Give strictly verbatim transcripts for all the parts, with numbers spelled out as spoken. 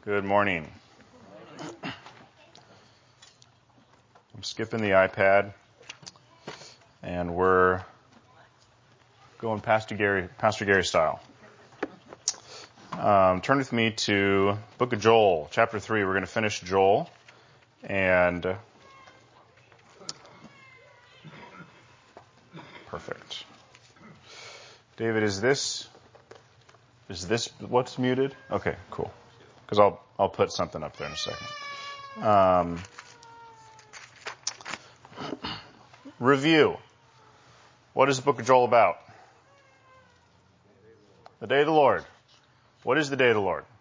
Good morning. I'm skipping the iPad, and we're going Pastor Gary, Pastor Gary style. Um, turn with me to Book of Joel, chapter three. We're going to finish Joel, and perfect. David, is this is this what's muted? Okay, cool. Because I'll I'll put something up there in a second. Um, review. What is the Book of Joel about? The day of the Lord. What is the day of the Lord?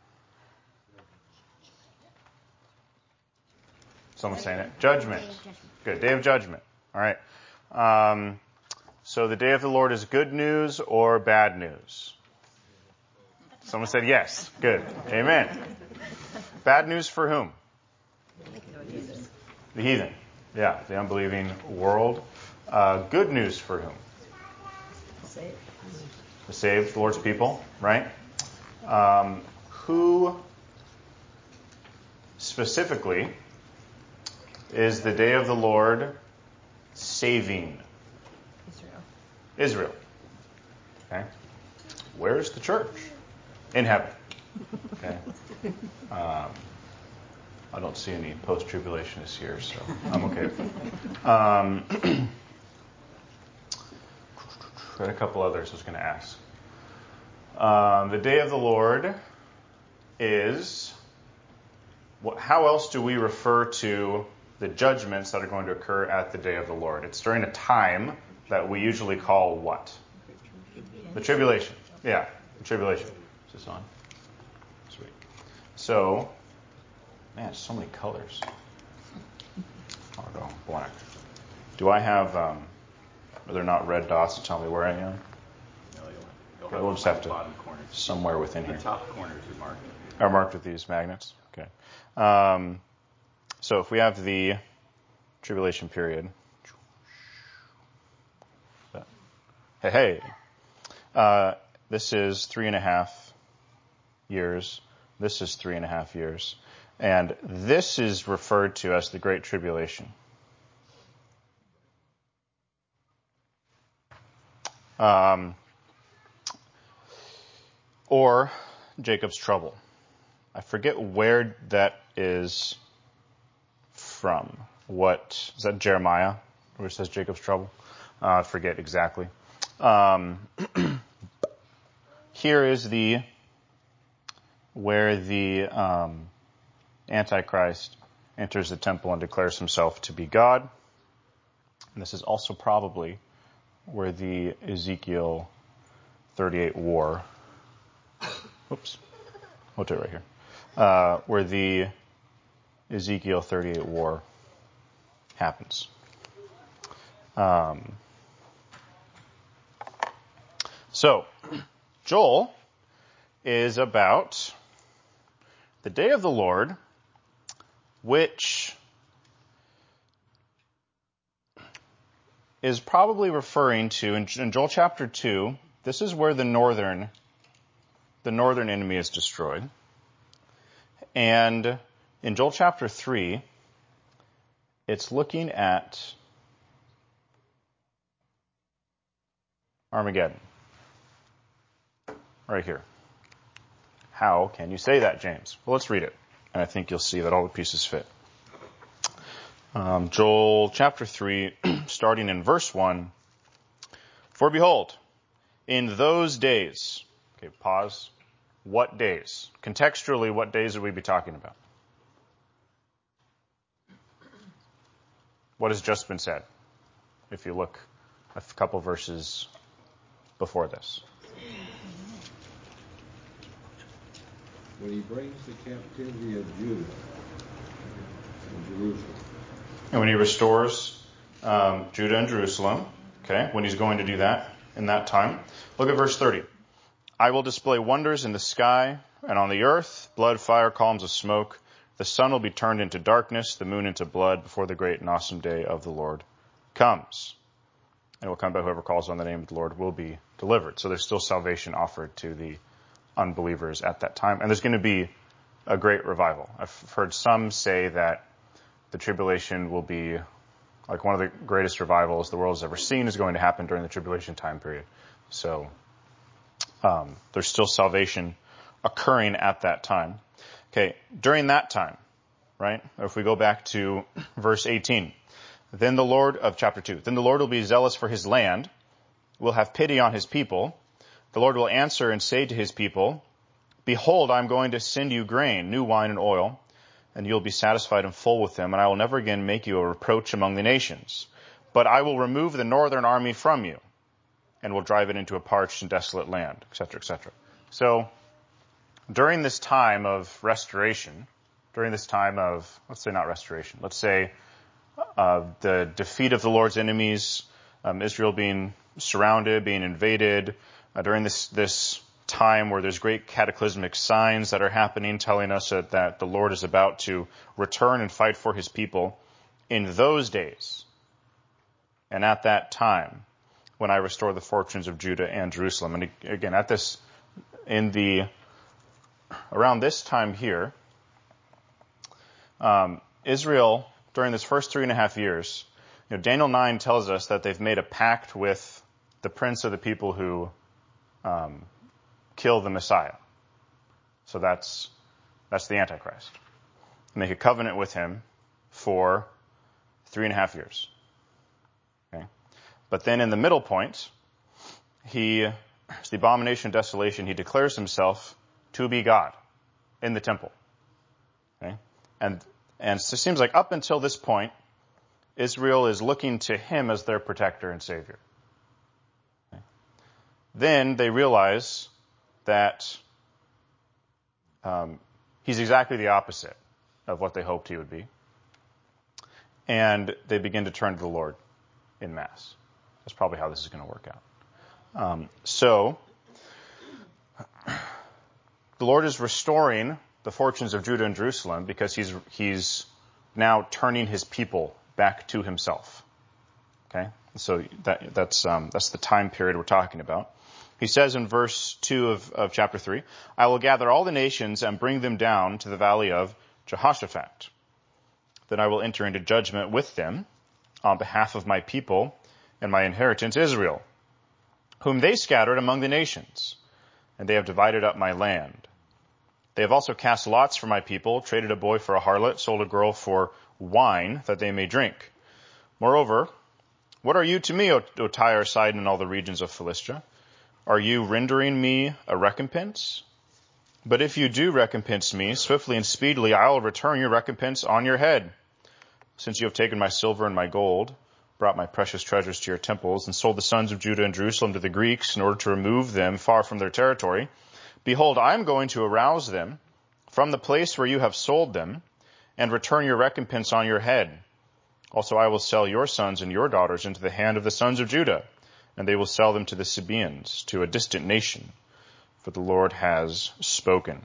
Someone's saying it. Judgment. Good. Day of judgment. All right. Um, so the day of the Lord is good news or bad news? Someone said yes. Good. Amen. Bad news for whom? The heathen. Yeah, the unbelieving world. Uh, good news for whom? Saved. The saved, the Lord's people, right? Um, who specifically is the day of the Lord saving? Israel. Israel. Okay. Where's the church? In heaven. Okay. Um, I don't see any post-tribulationists here, so I'm okay with it. Um, I had a couple others I was going to ask. Um, the day of the Lord is, what, how else do we refer to the judgments that are going to occur at the day of the Lord? It's during a time that we usually call what? The tribulation. Yeah, the tribulation. Is this on? Sweet. So, man, so many colors. I'll go black. Do I have, um, are there not red dots to tell me where I am? No, you'll, you'll We'll just have to, bottom corners. somewhere within The here. top corners are marked. Are marked with these magnets? Okay. Um, so if we have the tribulation period. Hey, hey. Uh, this is three and a half years. This is three and a half years. And this is referred to as the Great Tribulation. Um, or Jacob's trouble. I forget where that is from. What, is that Jeremiah, where it says Jacob's trouble? Uh, I forget exactly. Um, here is the, where the um, Antichrist enters the temple and declares himself to be God. And this is also probably where the Ezekiel thirty-eight war, oops, we'll do it right here, uh, where the Ezekiel thirty-eight war happens. Um, so, Joel is about the day of the Lord, which is probably referring to, in, in Joel chapter two, this is where the northern, the northern enemy is destroyed. And in Joel chapter three, it's looking at Armageddon. Right here. How can you say that, James? Well, let's read it. And I think you'll see that all the pieces fit. Um, Joel chapter three, starting in verse one. For behold, in those days, okay, pause. What days? Contextually, what days would we be talking about? What has just been said? If you look a couple verses before this. When he brings the captivity of Judah and Jerusalem. And when he restores um, Judah and Jerusalem, okay, when he's going to do that in that time. Look at verse thirty. I will display wonders in the sky and on the earth, blood, fire, columns of smoke. The sun will be turned into darkness, the moon into blood, before the great and awesome day of the Lord comes. And it will come by whoever calls on the name of the Lord will be delivered. So there's still salvation offered to the unbelievers at that time. And there's going to be a great revival. I've heard some say that the tribulation will be like one of the greatest revivals the world has ever seen is going to happen during the tribulation time period. So um, there's still salvation occurring at that time. Okay, during that time, right? If we go back to verse eighteen, then the Lord of chapter two, then the Lord will be zealous for his land, will have pity on his people. The Lord will answer and say to his people, behold, I'm going to send you grain, new wine and oil, and you'll be satisfied and full with them, and I will never again make you a reproach among the nations. But I will remove the northern army from you, and will drive it into a parched and desolate land, et cetera, et cetera. So during this time of restoration, during this time of, let's say not restoration, let's say uh, the defeat of the Lord's enemies, um, Israel being surrounded, being invaded, uh, during this this time where there's great cataclysmic signs that are happening telling us that, that the Lord is about to return and fight for his people, in those days and at that time when I restore the fortunes of Judah and Jerusalem. And again, at this, in the, around this time here, um, Israel, during this first three and a half years, you know, Daniel nine tells us that they've made a pact with the prince of the people who um, kill the Messiah. So that's that's the Antichrist. Make a covenant with him for three and a half years. Okay, but then in the middle point, he, it's the abomination of desolation. He declares himself to be God in the temple. Okay, and and so it seems like up until this point, Israel is looking to him as their protector and savior. Okay. Then they realize that um, he's exactly the opposite of what they hoped he would be. And they begin to turn to the Lord in mass. That's probably how this is going to work out. Um, so, the Lord is restoring the fortunes of Judah and Jerusalem because he's he's now turning his people back to himself. Okay, so that that's um, that's the time period we're talking about. He says in verse two of, of chapter three, I will gather all the nations and bring them down to the valley of Jehoshaphat. Then I will enter into judgment with them on behalf of my people and my inheritance Israel, whom they scattered among the nations, and they have divided up my land. They have also cast lots for my people, traded a boy for a harlot, sold a girl for wine that they may drink. Moreover, what are you to me, O, o Tyre, Sidon, and all the regions of Philistia? Are you rendering me a recompense? But if you do recompense me, swiftly and speedily I will return your recompense on your head. Since you have taken my silver and my gold, brought my precious treasures to your temples, and sold the sons of Judah and Jerusalem to the Greeks in order to remove them far from their territory, behold, I am going to arouse them from the place where you have sold them, and return your recompense on your head. Also I will sell your sons and your daughters into the hand of the sons of Judah, and they will sell them to the Sabaeans, to a distant nation, for the Lord has spoken.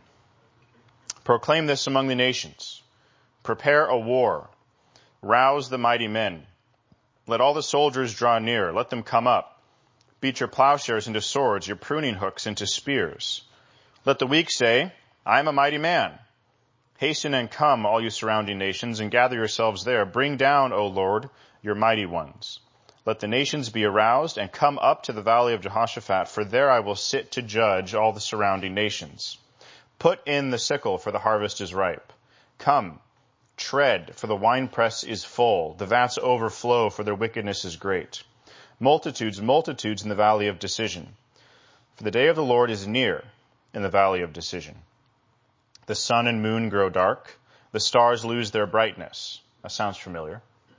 Proclaim this among the nations. Prepare a war. Rouse the mighty men. Let all the soldiers draw near. Let them come up. Beat your plowshares into swords, your pruning hooks into spears. Let the weak say, I am a mighty man. Hasten and come, all you surrounding nations, and gather yourselves there. Bring down, O Lord, your mighty ones. Let the nations be aroused and come up to the valley of Jehoshaphat, for there I will sit to judge all the surrounding nations. Put in the sickle, for the harvest is ripe. Come, tread, for the winepress is full. The vats overflow, for their wickedness is great. Multitudes, multitudes in the valley of decision. For the day of the Lord is near in the valley of decision. The sun and moon grow dark. The stars lose their brightness. That sounds familiar.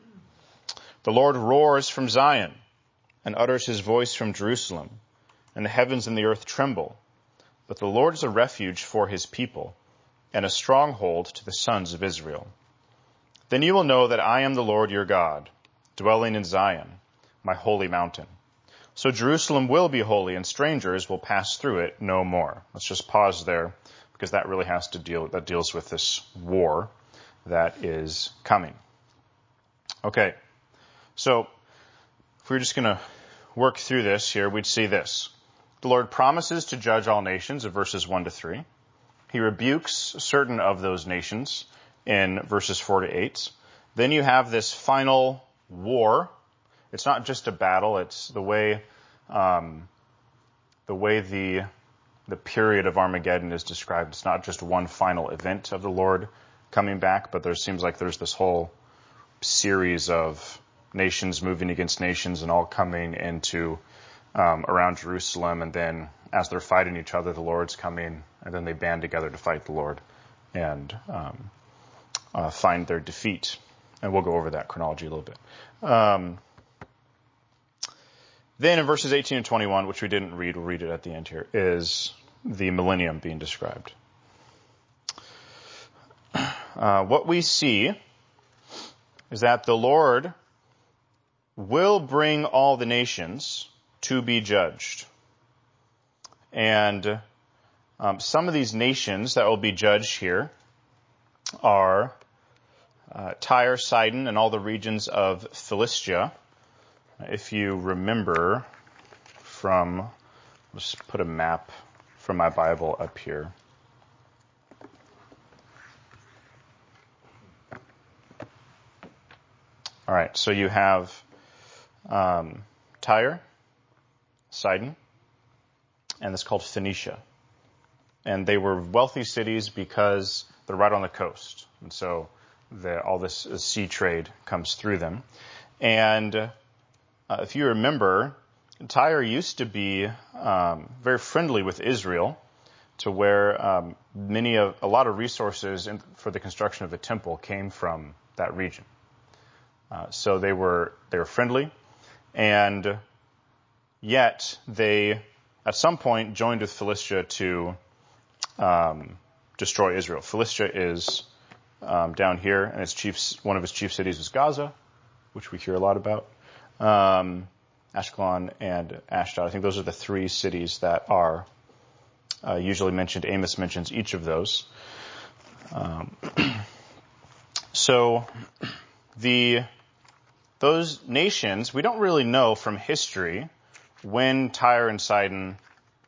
The Lord roars from Zion and utters his voice from Jerusalem, and the heavens and the earth tremble. But the Lord is a refuge for his people and a stronghold to the sons of Israel. Then you will know that I am the Lord your God, dwelling in Zion, my holy mountain. So Jerusalem will be holy, and strangers will pass through it no more. Let's just pause there, because that really has to deal, that deals with this war that is coming. Okay. So, if we're just going to work through this here, we'd see this. The Lord promises to judge all nations in verses one to three. He rebukes certain of those nations in verses four to eight. Then you have this final war. It's not just a battle. It's the way um, the way the the period of Armageddon is described. It's not just one final event of the Lord coming back, but there seems like there's this whole series of nations moving against nations and all coming into um, around Jerusalem, and then as they're fighting each other, the Lord's coming, and then they band together to fight the Lord and um, uh, find their defeat. And we'll go over that chronology a little bit. Um, then in verses eighteen and twenty-one, which we didn't read, we'll read it at the end here, is the millennium being described. Uh, what we see is that the Lord will bring all the nations to be judged. And um, some of these nations that will be judged here are uh, Tyre, Sidon, and all the regions of Philistia. If you remember from, let's put a map from my Bible up here. All right, so you have um, Tyre, Sidon, and it's called Phoenicia. And they were wealthy cities because they're right on the coast. And so the, all this uh, sea trade comes through them. And uh, if you remember, Tyre used to be um, very friendly with Israel, to where um, many of a lot of resources in, for the construction of a temple came from that region. Uh, so they were they were friendly, and yet they at some point joined with Philistia to um, destroy Israel. Philistia is um, down here, and its chief one of its chief cities is Gaza, which we hear a lot about. Um, Ashkelon and Ashdod. I think those are the three cities that are uh, usually mentioned. Amos mentions each of those. Um, so the those nations, we don't really know from history when Tyre and Sidon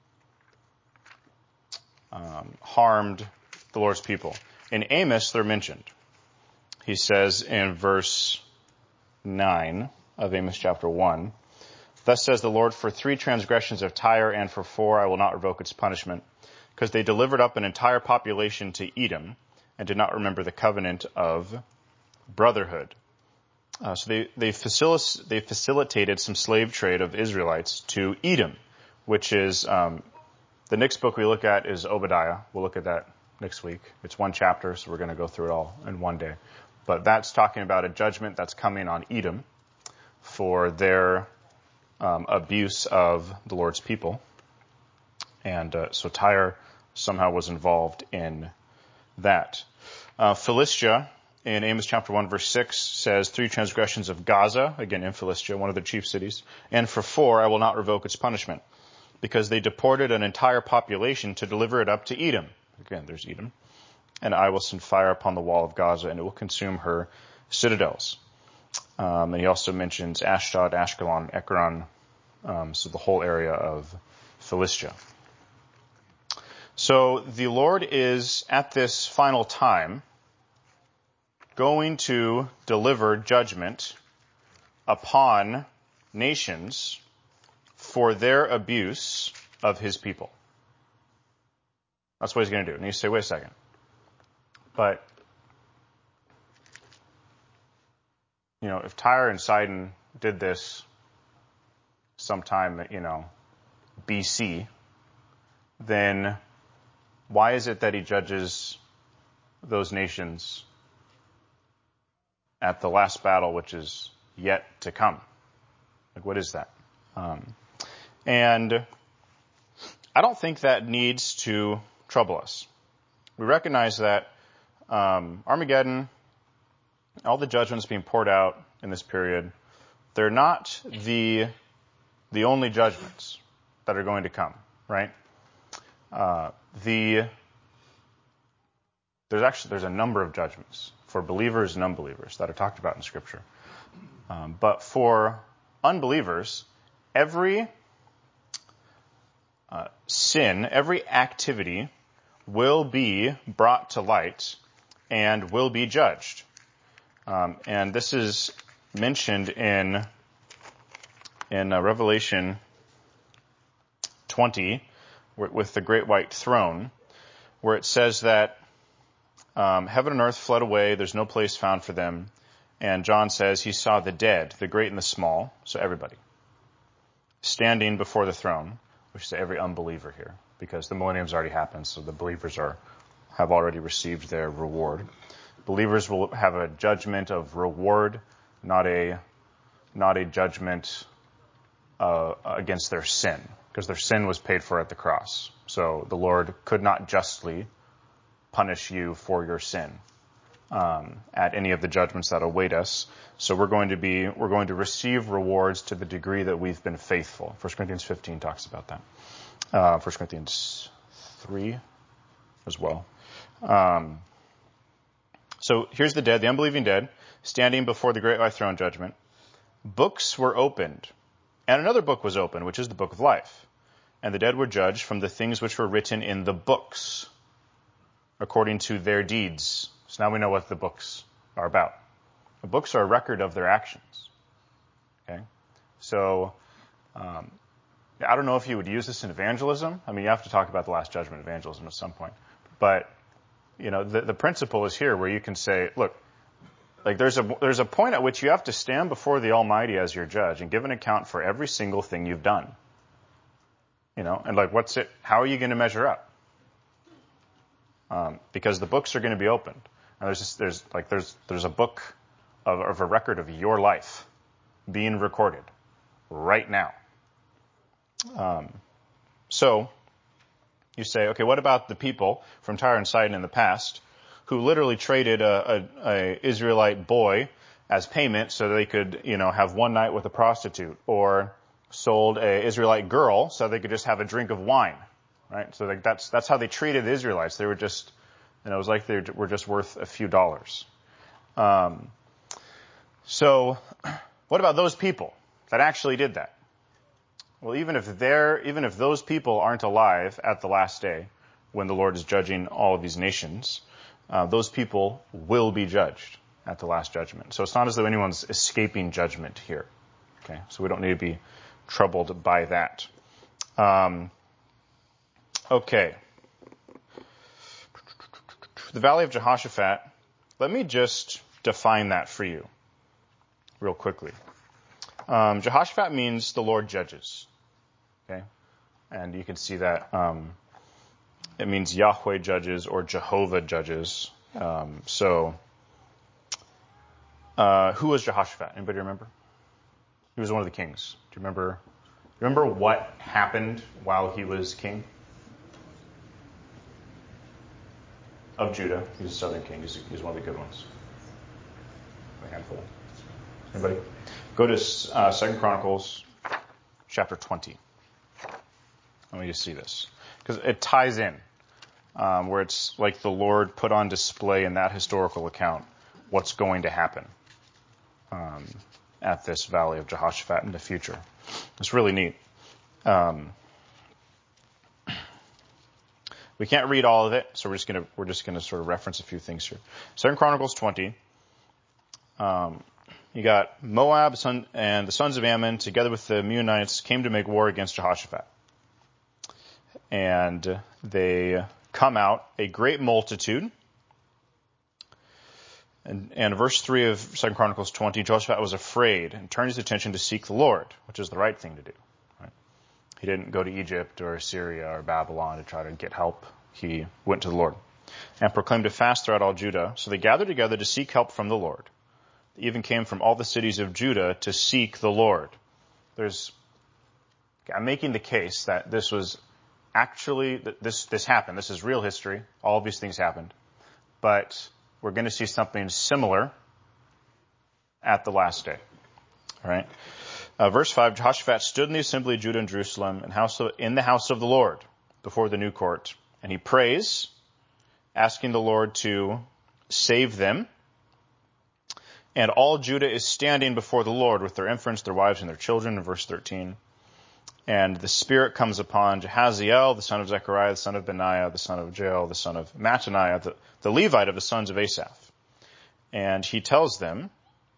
um, harmed the Lord's people. In Amos, they're mentioned. He says in verse nine of Amos chapter one, "Thus says the Lord, for three transgressions of Tyre and for four I will not revoke its punishment, because they delivered up an entire population to Edom and did not remember the covenant of brotherhood." Uh, so they they, facil- they facilitated some slave trade of Israelites to Edom, which is um, the next book we look at is Obadiah. We'll look at that next week. It's one chapter, so we're going to go through it all in one day. But that's talking about a judgment that's coming on Edom for their um, abuse of the Lord's people. And uh, so Tyre somehow was involved in that. Uh, Philistia, in Amos chapter one, verse six, says, three transgressions of Gaza, again in Philistia, one of the chief cities, and for four I will not revoke its punishment, because they deported an entire population to deliver it up to Edom. Again, there's Edom. And I will send fire upon the wall of Gaza, and it will consume her citadels. Um, and he also mentions Ashdod, Ashkelon, Ekron, um, so the whole area of Philistia. So the Lord is, at this final time, going to deliver judgment upon nations for their abuse of his people. That's what he's going to do. And you say, wait a second. But, you know, if Tyre and Sidon did this sometime, you know, B C, then why is it that he judges those nations at the last battle, which is yet to come? Like, what is that? Um, and I don't think that needs to trouble us. We recognize that um, Armageddon, all the judgments being poured out in this period, they're not the the only judgments that are going to come, right? Uh, the there's actually there's a number of judgments for believers and unbelievers that are talked about in Scripture. Um, but for unbelievers, every uh, sin, every activity will be brought to light and will be judged. Um, and this is mentioned in in uh, Revelation twenty with the great white throne, where it says that um, heaven and earth fled away, there's no place found for them. And John says he saw the dead, the great and the small, so everybody, standing before the throne, which is every unbeliever here, because the millennium's already happened, so the believers are have already received their reward. Believers will have a judgment of reward, not a not a judgment uh, against their sin, because their sin was paid for at the cross. So the Lord could not justly punish you for your sin um, at any of the judgments that await us. So we're going to be we're going to receive rewards to the degree that we've been faithful. First Corinthians fifteen talks about that. Uh, First Corinthians three as well. Um, so here's the dead, the unbelieving dead, standing before the great white throne judgment. Books were opened, and another book was opened, which is the book of life. And the dead were judged from the things which were written in the books, according to their deeds. So now we know what the books are about. The books are a record of their actions. Okay? So, um, I don't know if you would use this in evangelism. I mean, you have to talk about the Last Judgment evangelism at some point. But, you know, the, the principle is here where you can say, look, like there's a there's a point at which you have to stand before the Almighty as your judge and give an account for every single thing you've done. You know, and like, what's it? How are you going to measure up? Um, because the books are going to be opened, and there's just, there's like there's there's a book of, of a record of your life being recorded right now. Um, so you say, okay, what about the people from Tyre and Sidon in the past who literally traded a, a, a Israelite boy as payment so they could, you know, have one night with a prostitute, or sold a Israelite girl so they could just have a drink of wine, right? So like that's that's how they treated the Israelites. They were just, you know, it was like they were just worth a few dollars. Um, so what about those people that actually did that? Well, even if they're even if those people aren't alive at the last day, when the Lord is judging all of these nations, uh, those people will be judged at the last judgment. So it's not as though anyone's escaping judgment here. Okay, so we don't need to be troubled by that. Um, okay. The Valley of Jehoshaphat, let me just define that for you real quickly. Um, Jehoshaphat means the Lord judges. Okay? And you can see that um, it means Yahweh judges or Jehovah judges. Um, so, uh, who was Jehoshaphat? Anybody remember? He was one of the kings. Do you remember? Remember what happened while he was king of Judah? He's a southern king. He's, he's one of the good ones. A handful. Anybody? Go to uh, Second Chronicles, chapter twenty. Let me just see this, because it ties in, um, where it's like the Lord put on display in that historical account what's going to happen Um, at this Valley of Jehoshaphat in the future. It's really neat. Um, we can't read all of it, so we're just gonna we're just gonna sort of reference a few things here. Second Chronicles twenty. Um, you got Moab son, and the sons of Ammon, together with the Meunites, came to make war against Jehoshaphat, and they come out a great multitude. And, and verse three of Second Chronicles twenty, Jehoshaphat was afraid and turned his attention to seek the Lord, which is the right thing to do. Right? He didn't go to Egypt or Syria or Babylon to try to get help. He went to the Lord and proclaimed a fast throughout all Judah. So they gathered together to seek help from the Lord. They even came from all the cities of Judah to seek the Lord. There's, I'm making the case that this was actually, this, this happened. This is real history. All of these things happened. But we're going to see something similar at the last day. All right. Uh, verse five, Jehoshaphat stood in the assembly of Judah and Jerusalem and house of, in the house of the Lord before the new court. And he prays, asking the Lord to save them. And all Judah is standing before the Lord with their infants, their wives, and their children, in verse thirteen. And the Spirit comes upon Jahaziel, the son of Zechariah, the son of Benaiah, the son of Jael, the son of Mattaniah, the, the Levite of the sons of Asaph. And he tells them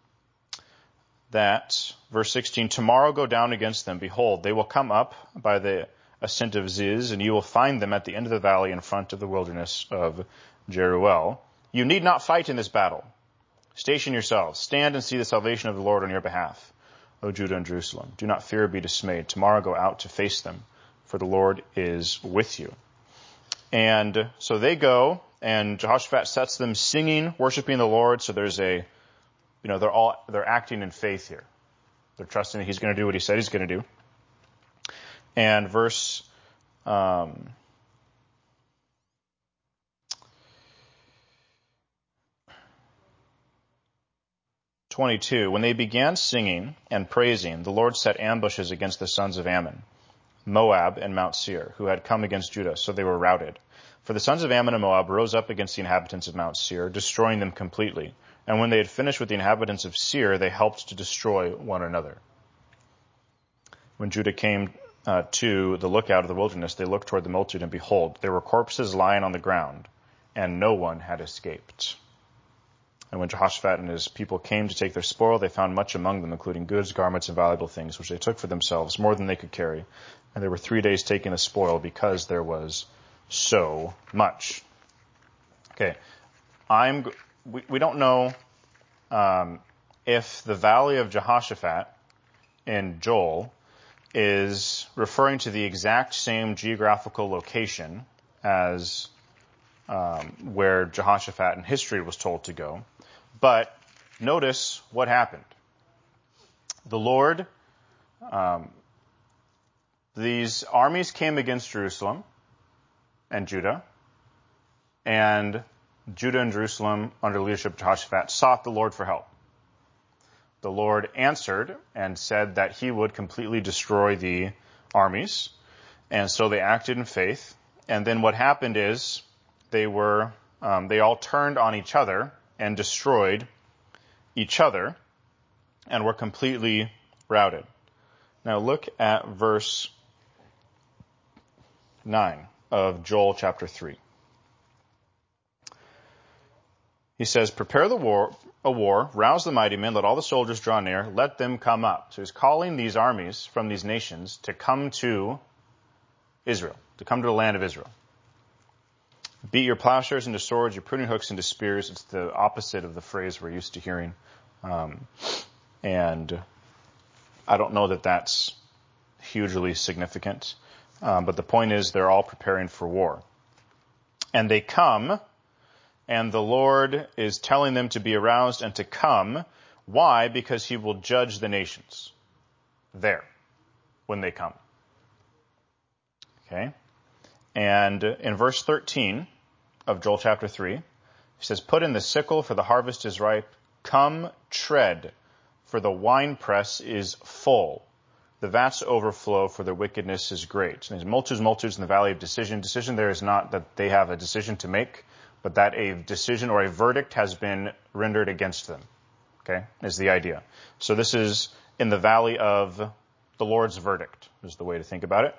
that, verse sixteen, tomorrow go down against them. Behold, they will come up by the ascent of Ziz, and you will find them at the end of the valley in front of the wilderness of Jeruel. You need not fight in this battle. Station yourselves. Stand and see the salvation of the Lord on your behalf, O Judah and Jerusalem. Do not fear or be dismayed. Tomorrow go out to face them, for the Lord is with you. And so they go, and Jehoshaphat sets them singing, worshiping the Lord. So there's a, you know, they're all, they're acting in faith here. They're trusting that he's going to do what he said he's going to do. And verse, um, twenty-two, when they began singing and praising, the Lord set ambushes against the sons of Ammon, Moab, and Mount Seir, who had come against Judah, so they were routed. For the sons of Ammon and Moab rose up against the inhabitants of Mount Seir, destroying them completely. And when they had finished with the inhabitants of Seir, they helped to destroy one another. When Judah came uh, to the lookout of the wilderness, they looked toward the multitude, and behold, there were corpses lying on the ground, and no one had escaped. And when Jehoshaphat and his people came to take their spoil, they found much among them, including goods, garments, and valuable things, which they took for themselves, more than they could carry. And they were three days taking the spoil, because there was so much. Okay, I'm. We, we don't know um, if the valley of Jehoshaphat in Joel is referring to the exact same geographical location as um, where Jehoshaphat in history was told to go. But notice what happened. The Lord, um, these armies came against Jerusalem and Judah, and Judah and Jerusalem, under the leadership of Jehoshaphat, sought the Lord for help. The Lord answered and said that he would completely destroy the armies, and so they acted in faith. And then what happened is they were um, they all turned on each other and destroyed each other, and were completely routed. Now look at verse nine of Joel chapter three. He says, prepare the war, a war, rouse the mighty men, let all the soldiers draw near, let them come up. So he's calling these armies from these nations to come to Israel, to come to the land of Israel. Beat your plowshares into swords, your pruning hooks into spears. It's the opposite of the phrase we're used to hearing. Um, and I don't know that that's hugely significant. Um, but the point is they're all preparing for war. And they come, and the Lord is telling them to be aroused and to come. Why? Because he will judge the nations there when they come. Okay? And in verse thirteen of Joel chapter three, he says, put in the sickle, for the harvest is ripe. Come, tread, for the winepress is full. The vats overflow, for their wickedness is great. And there's multitudes, multitudes in the valley of decision. Decision there is not that they have a decision to make, but that a decision or a verdict has been rendered against them. Okay, is the idea. So this is in the valley of the Lord's verdict, is the way to think about it.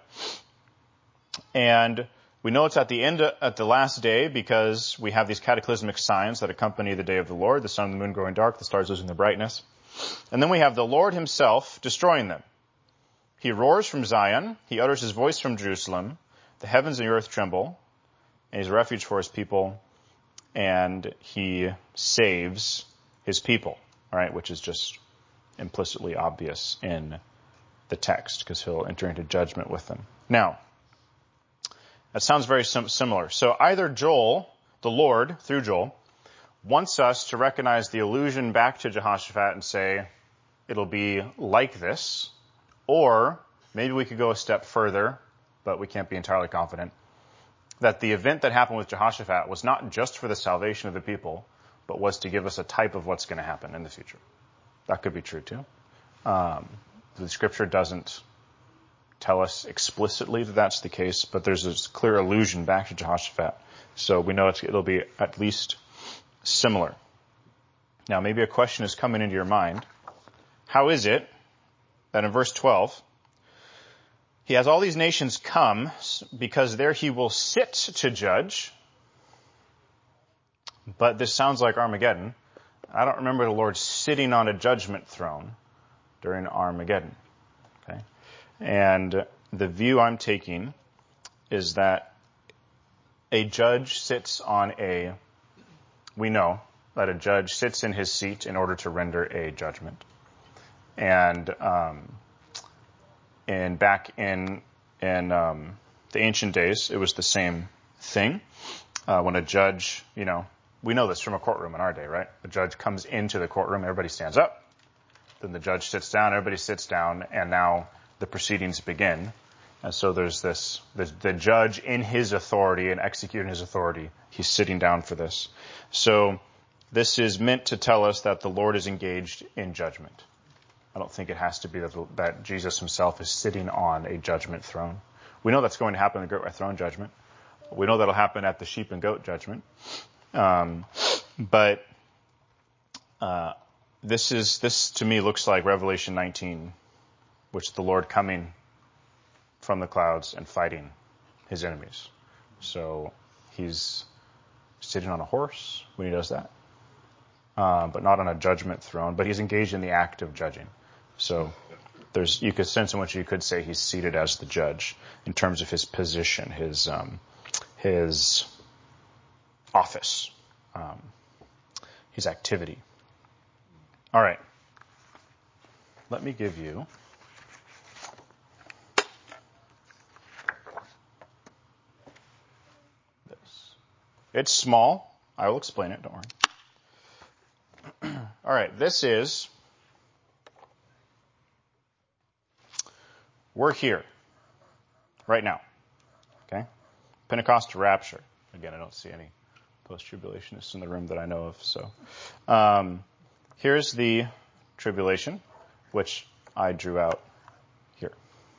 And we know it's at the end, at the last day, because we have these cataclysmic signs that accompany the day of the Lord, the sun and the moon growing dark, the stars losing their brightness. And then we have the Lord himself destroying them. He roars from Zion, he utters his voice from Jerusalem, the heavens and the earth tremble, and he's a refuge for his people, and he saves his people, all right, which is just implicitly obvious in the text, because he'll enter into judgment with them. Now, that sounds very sim- similar. So either Joel, the Lord, through Joel, wants us to recognize the allusion back to Jehoshaphat and say, it'll be like this, or maybe we could go a step further, but we can't be entirely confident, that the event that happened with Jehoshaphat was not just for the salvation of the people, but was to give us a type of what's going to happen in the future. That could be true too. Um, the scripture doesn't tell us explicitly that that's the case, but there's this clear allusion back to Jehoshaphat. So we know it's, it'll be at least similar. Now, maybe a question is coming into your mind. How is it that in verse twelve, he has all these nations come because there he will sit to judge. But this sounds like Armageddon. I don't remember the Lord sitting on a judgment throne during Armageddon. Okay? And the view I'm taking is that a judge sits on a, we know that a judge sits in his seat in order to render a judgment. And um, and back in in um, the ancient days, it was the same thing. Uh, when a judge, you know, we know this from a courtroom in our day, right? The judge comes into the courtroom, everybody stands up. Then the judge sits down, everybody sits down, and now the proceedings begin. And so there's this, the, the judge in his authority and executing his authority, he's sitting down for this. So this is meant to tell us that the Lord is engaged in judgment. I don't think it has to be that, that Jesus himself is sitting on a judgment throne. We know that's going to happen in the Great White Throne judgment. We know that'll happen at the sheep and goat judgment. Um, but uh, this is this to me looks like Revelation nineteen, which is the Lord coming from the clouds and fighting his enemies. So he's sitting on a horse when he does that, uh, but not on a judgment throne. But he's engaged in the act of judging. So there's you could sense in which you could say he's seated as the judge in terms of his position, his um, his office, um, his activity. All right. Let me give you this. It's small. I will explain it. Don't worry. All right. This is, we're here right now. Okay? Pentecost to rapture. Again, I don't see any post-tribulationists in the room that I know of. So, um, here's the tribulation, which I drew out here.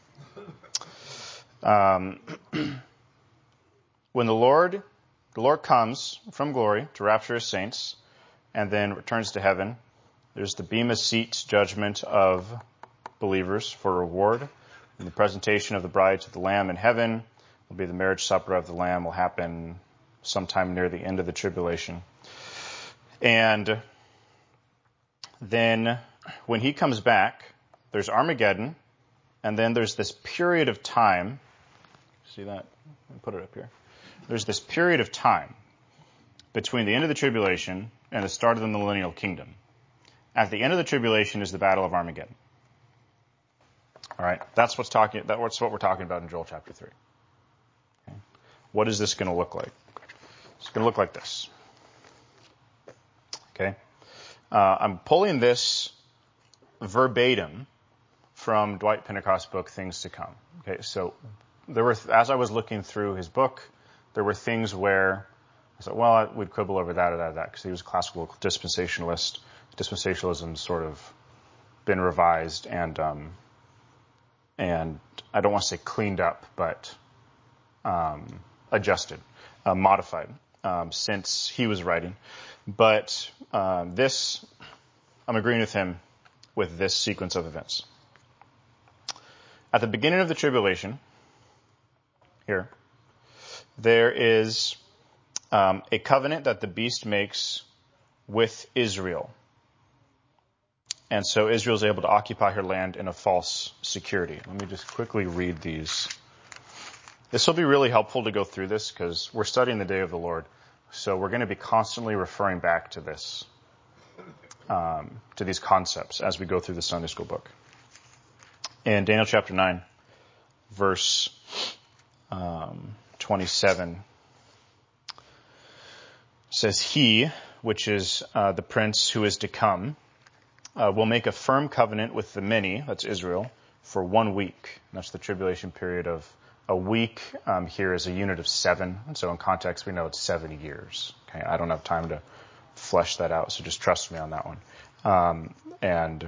Um, when the Lord, the Lord comes from glory to rapture his saints, and then returns to heaven, there's the bema seat judgment of believers for reward, and the presentation of the bride to the Lamb in heaven will be the marriage supper of the Lamb. Will happen sometime near the end of the tribulation. And then when he comes back, there's Armageddon, and then there's this period of time. See that? I'll put it up here. There's this period of time between the end of the tribulation and the start of the millennial kingdom. At the end of the tribulation is the battle of Armageddon. All right, that's what's talking. That's what we're talking about in Joel chapter three. Okay. What is this going to look like? It's going to look like this. Okay, uh, I'm pulling this verbatim from Dwight Pentecost book, Things to Come. Okay, so there were, as I was looking through his book, there were things where I said, well, we'd quibble over that or that or that, because he was a classical dispensationalist. Dispensationalism's sort of been revised and um, and I don't want to say cleaned up, but um, adjusted, uh, modified um, since he was writing. But uh, this, I'm agreeing with him with this sequence of events. At the beginning of the tribulation, here, there is um, a covenant that the beast makes with Israel. And so Israel is able to occupy her land in a false security. Let me just quickly read these. This will be really helpful to go through this because we're studying the day of the Lord. So we're going to be constantly referring back to this, um, to these concepts as we go through the Sunday school book. In Daniel chapter nine, verse um, twenty-seven, says, "He, which is uh, the prince who is to come, Uh, will make a firm covenant with the many," that's Israel, "for one week." And that's the tribulation period of a week. Um, here is a unit of seven. And so in context, we know it's seven years. Okay, I don't have time to flesh that out, so just trust me on that one. Um, and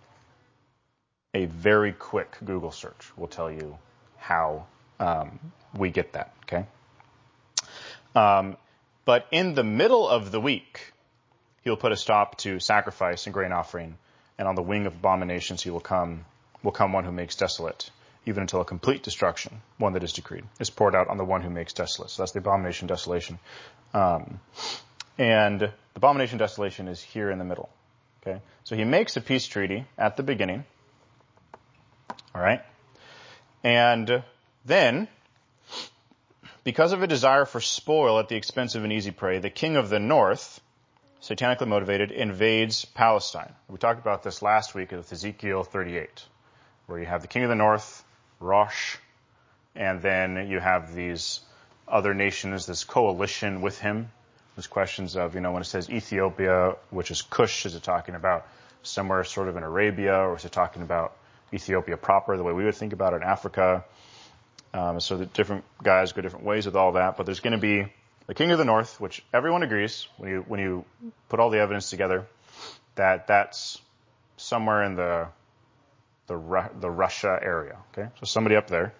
a very quick Google search will tell you how um, we get that. Okay. Um, but in the middle of the week, he will put a stop to sacrifice and grain offering, and on the wing of abominations he will come, will come one who makes desolate, even until a complete destruction, one that is decreed, is poured out on the one who makes desolate. So that's the abomination desolation. Um, and the abomination desolation is here in the middle. Okay, so he makes a peace treaty at the beginning. All right, and then, because of a desire for spoil at the expense of an easy prey, the king of the north, satanically motivated, invades Palestine. We talked about this last week with Ezekiel thirty-eight, where you have the king of the north, Rosh, and then you have these other nations, this coalition with him. There's questions of, you know, when it says Ethiopia, which is Cush, is it talking about somewhere sort of in Arabia, or is it talking about Ethiopia proper, the way we would think about it in Africa? Um, so the different guys go different ways with all that, but there's going to be the king of the north, which everyone agrees when you when you put all the evidence together that that's somewhere in the the the Russia area. Okay, so somebody up there,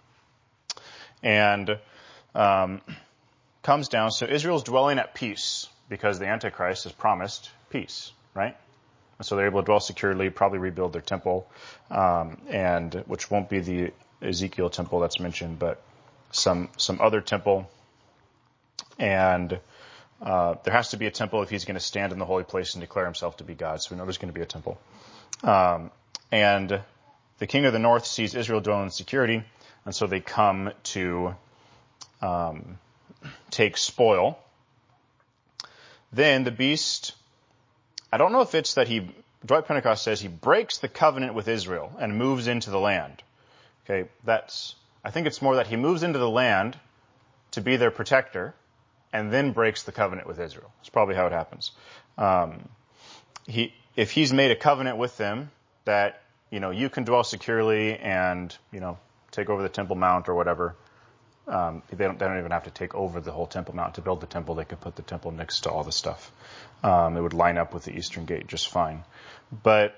and um, comes down. So Israel's dwelling at peace because the Antichrist has promised peace, right? And so they're able to dwell securely, probably rebuild their temple, um, and which won't be the Ezekiel temple that's mentioned, but some some other temple. And uh, there has to be a temple if he's going to stand in the holy place and declare himself to be God. So we know there's going to be a temple. Um, and the king of the north sees Israel dwelling in security, and so they come to um, take spoil. Then the beast, I don't know if it's that he, Dwight Pentecost says he breaks the covenant with Israel and moves into the land. Okay, that's, I think it's more that he moves into the land to be their protector and then breaks the covenant with Israel. That's probably how it happens. Um, he, if he's made a covenant with them that, you know, you can dwell securely and, you know, take over the Temple Mount or whatever, um, they don't, they don't even have to take over the whole Temple Mount to build the temple. They could put the temple next to all the stuff. Um, it would line up with the Eastern Gate just fine. But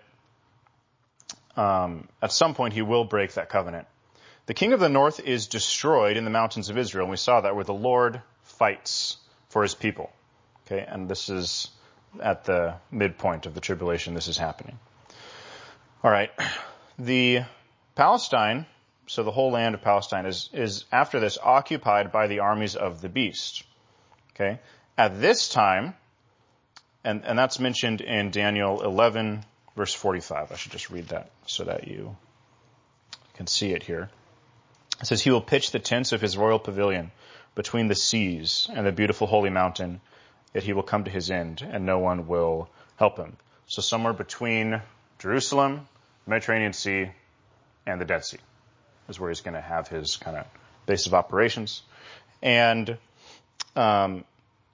um, at some point he will break that covenant. The king of the north is destroyed in the mountains of Israel, and we saw that where the Lord fights for his people. Okay, and this is at the midpoint of the tribulation. This is happening. All right, the Palestine, so the whole land of Palestine is is after this occupied by the armies of the beast. Okay, at this time, and and that's mentioned in Daniel eleven verse forty-five. I should just read that so that you can see it here. It says, he will pitch the tents of his royal pavilion between the seas and the beautiful holy mountain, yet he will come to his end, and no one will help him. So somewhere between Jerusalem, the Mediterranean Sea, and the Dead Sea is where he's going to have his kind of base of operations. And um,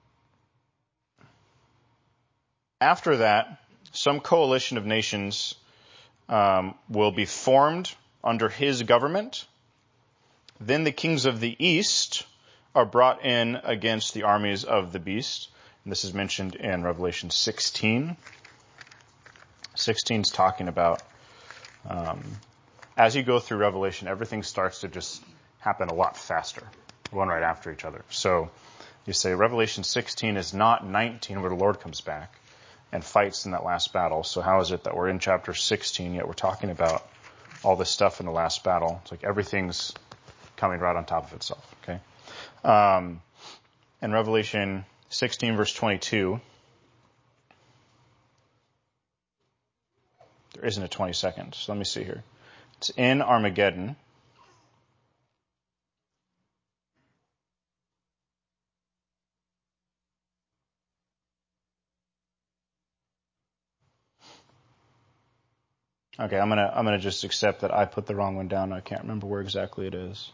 after that, some coalition of nations um, will be formed under his government. Then the kings of the east are brought in against the armies of the beast. And this is mentioned in Revelation sixteen. sixteen is talking about, um, as you go through Revelation, everything starts to just happen a lot faster, one right after each other. So you say Revelation sixteen is not nineteen where the Lord comes back and fights in that last battle. So how is it that we're in chapter sixteen, yet we're talking about all this stuff in the last battle? It's like everything's coming right on top of itself, okay? Um, in Revelation sixteen, verse twenty-two, there isn't a twenty-second, so let me see here. It's in Armageddon. Okay, I'm gonna I'm gonna just accept that I put the wrong one down. I can't remember where exactly it is.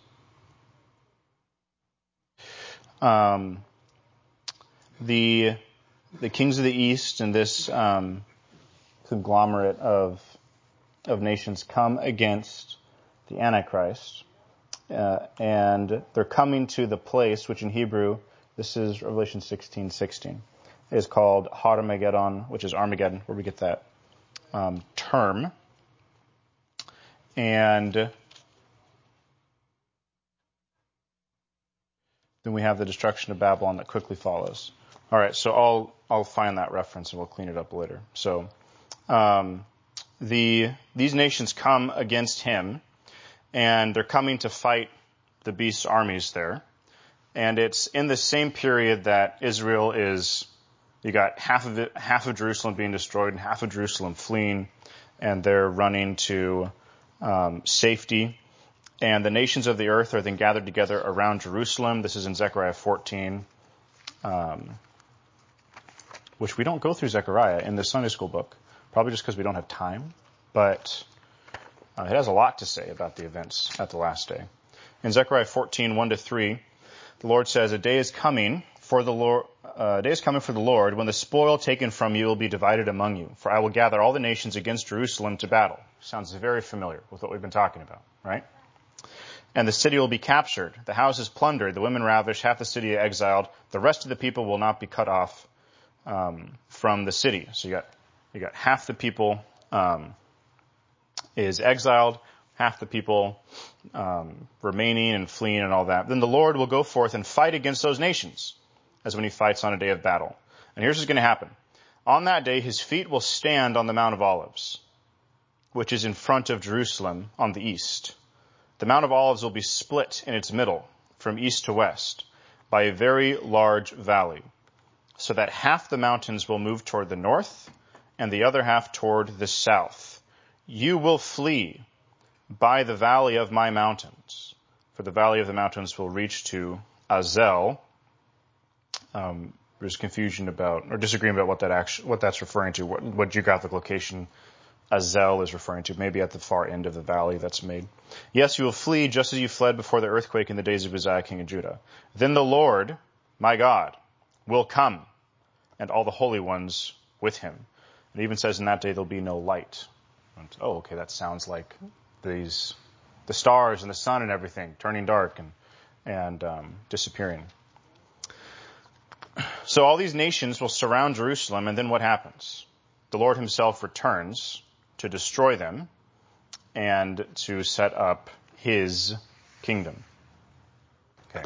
Um, the the kings of the east and this um, conglomerate of of nations come against the Antichrist, uh, and they're coming to the place which in Hebrew, this is Revelation sixteen sixteen, is called Har-Mageddon, which is Armageddon, where we get that um, term. And then we have the destruction of Babylon that quickly follows. All right, so I'll I'll find that reference and we'll clean it up later. So um, the these nations come against him, and they're coming to fight the beast's armies there. And it's in the same period that Israel is, you got half of it, half of Jerusalem being destroyed and half of Jerusalem fleeing, and they're running to um, safety. And the nations of the earth are then gathered together around Jerusalem. This is in Zechariah fourteen, um, which we don't go through Zechariah in the Sunday school book, probably just because we don't have time. But uh, it has a lot to say about the events at the last day. In Zechariah fourteen, one to three, the Lord says, "A day is coming for the Lord. Uh, a day is coming for the Lord when the spoil taken from you will be divided among you. For I will gather all the nations against Jerusalem to battle." Sounds very familiar with what we've been talking about, right? "And the city will be captured, the houses plundered, the women ravished, half the city exiled. The rest of the people will not be cut off um, from the city." So you got you got half the people um, is exiled, half the people um, remaining and fleeing and all that. "Then the Lord will go forth and fight against those nations, as when he fights on a day of battle. And here's what's going to happen. On that day, his feet will stand on the Mount of Olives, which is in front of Jerusalem on the east. The Mount of Olives will be split in its middle, from east to west, by a very large valley, so that half the mountains will move toward the north, and the other half toward the south. You will flee by the valley of my mountains, for the valley of the mountains will reach to Azel." Um, there's confusion about, or disagreement about what that actually, what that's referring to, what, what geographic location Azel is referring to, maybe at the far end of the valley that's made. "Yes, you will flee just as you fled before the earthquake in the days of Uzziah, king of Judah. Then the Lord, my God, will come, and all the holy ones with him." It even says in that day there'll be no light. And, oh, okay, that sounds like these, the stars and the sun and everything turning dark and, and um, disappearing. So all these nations will surround Jerusalem, and then what happens? The Lord himself returns to destroy them and to set up his kingdom. Okay.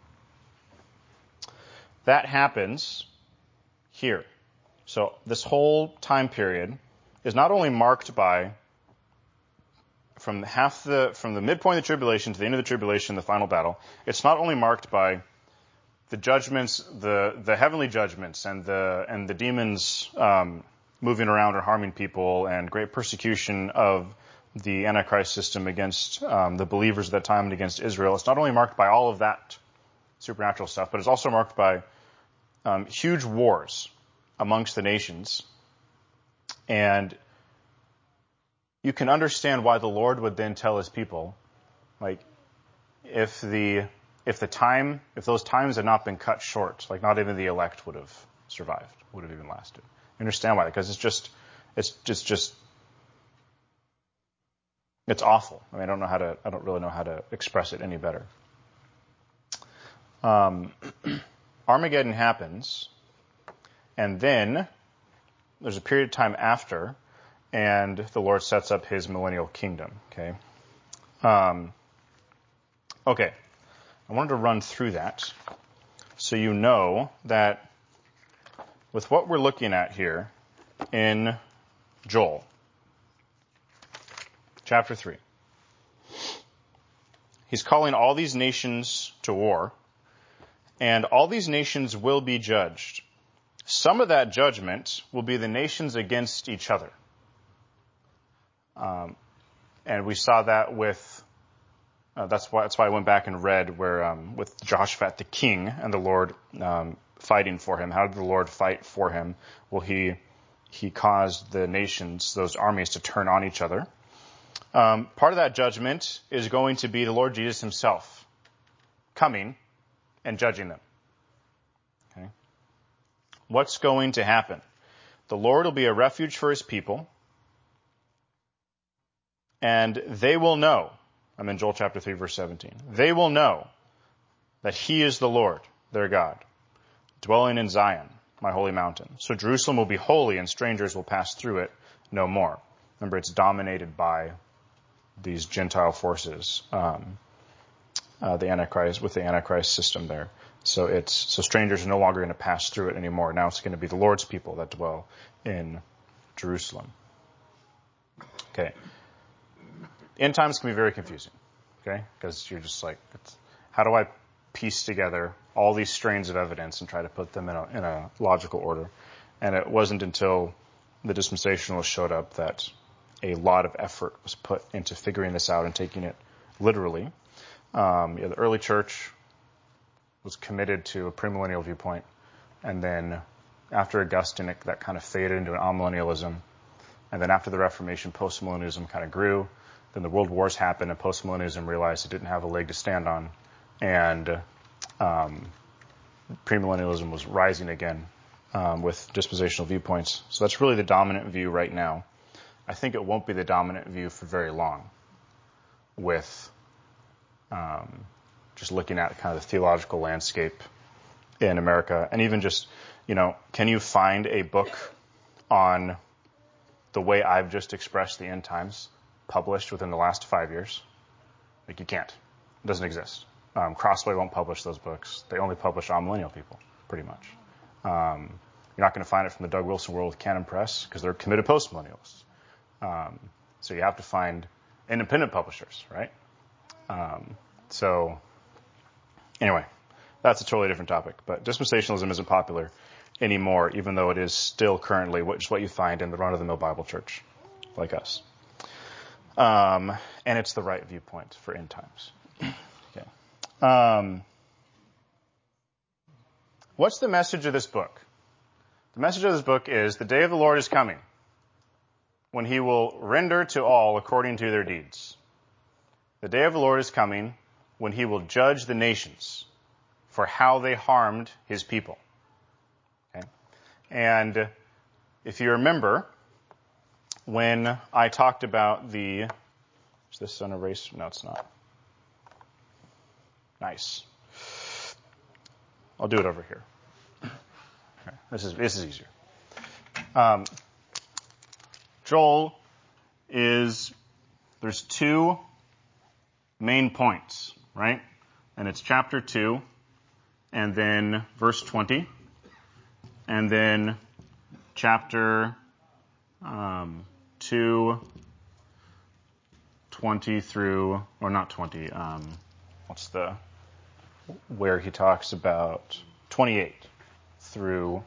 That happens here. So this whole time period is not only marked by from half the from the midpoint of the tribulation to the end of the tribulation, the final battle, it's not only marked by the judgments, the the heavenly judgments, and the and the demons um, moving around or harming people, and great persecution of the Antichrist system against um, the believers at that time and against Israel. It's not only marked by all of that supernatural stuff, but it's also marked by um, huge wars amongst the nations. And you can understand why the Lord would then tell his people, like, if the if the time, if those times had not been cut short, like not even the elect would have survived, would have even lasted. You understand why? Because it's just, it's just, just, it's awful. I mean, I don't know how to, I don't really know how to express it any better. Um, Armageddon happens, and then there's a period of time after, and the Lord sets up his millennial kingdom. Okay. Um, okay. I wanted to run through that so you know that with what we're looking at here in Joel, chapter three, he's calling all these nations to war, and all these nations will be judged. Some of that judgment will be the nations against each other. Um, and we saw that with Uh, that's why that's why I went back and read where um, with Jehoshaphat the king and the Lord um, fighting for him. How did the Lord fight for him? Well, he he caused the nations, those armies, to turn on each other. Um, part of that judgment is going to be the Lord Jesus himself coming and judging them. Okay. What's going to happen? The Lord will be a refuge for his people, and they will know. I'm in Joel chapter three, verse seventeen. They will know that he is the Lord, their God, dwelling in Zion, my holy mountain. So Jerusalem will be holy, and strangers will pass through it no more. Remember, it's dominated by these Gentile forces, um, uh, the Antichrist, with the Antichrist system there. So it's so strangers are no longer going to pass through it anymore. Now it's going to be the Lord's people that dwell in Jerusalem. Okay. End times can be very confusing. okay? Because you're just like, it's, how do I piece together all these strains of evidence and try to put them in a, in a logical order? And it wasn't until the dispensationalists showed up that a lot of effort was put into figuring this out and taking it literally. Um, yeah, the early church was committed to a premillennial viewpoint, and then after Augustine, it, that kind of faded into an amillennialism. And then after the Reformation, postmillennialism kind of grew. Then the world wars happened, and postmillennialism realized it didn't have a leg to stand on, and um, premillennialism was rising again um, with dispensational viewpoints. So that's really the dominant view right now. I think it won't be the dominant view for very long, with um, just looking at kind of the theological landscape in America, and even just, you know, can you find a book on the way I've just expressed the end times published within the last five years? Like, you can't. It doesn't exist. Um, Crossway won't publish those books. They only publish amillennial people, pretty much. Um, you're not going to find it from the Doug Wilson World with Canon Press because they're committed postmillennialists. Um, so you have to find independent publishers, right? Um, so anyway, that's a totally different topic. But dispensationalism isn't popular anymore, even though it is still currently what, just what you find in the run-of-the-mill Bible church, like us. Um, and it's the right viewpoint for end times. Okay. Um, what's the message of this book? The message of this book is the day of the Lord is coming, when he will render to all according to their deeds. The day of the Lord is coming, when he will judge the nations for how they harmed his people. Okay? And if you remember, when I talked about the... Is this on erase? No, it's not. Nice. I'll do it over here. Okay. This is this is easier. Um, Joel is, there's two main points, right? And it's chapter two, and then verse twenty, and then chapter um, two, twenty through, or not twenty, um, what's the, where he talks about twenty-eight through